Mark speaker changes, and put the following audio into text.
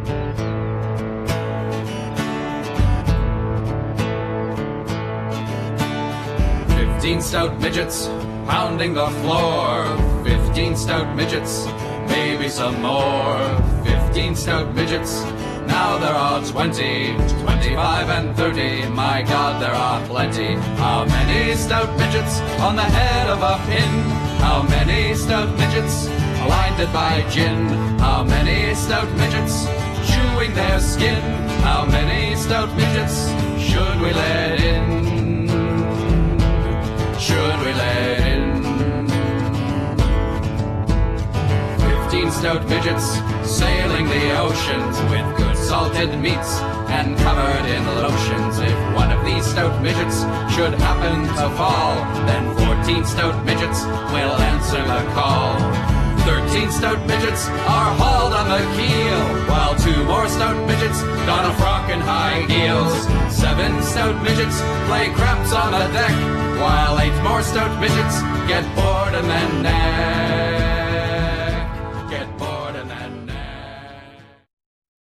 Speaker 1: "15 stout midgets pounding the floor. 15 stout midgets, maybe some more. 15 stout midgets, now there are 20, 25 and 30. My God, there are plenty. How many stout midgets on the head of a pin? How many stout midgets blinded by gin? How many stout midgets chewing their skin? How many stout midgets should we let in? Should we let in? 15 stout midgets sailing the oceans with good salted meats and covered in lotions. If one of these stout midgets should happen to fall, then 14 stout midgets will answer the call. 13 stout midgets are hauled on the keel, while 2 more stout midgets don a frock and high heels. 7 stout midgets play craps on the deck, while 8 more stout midgets get bored and then nag.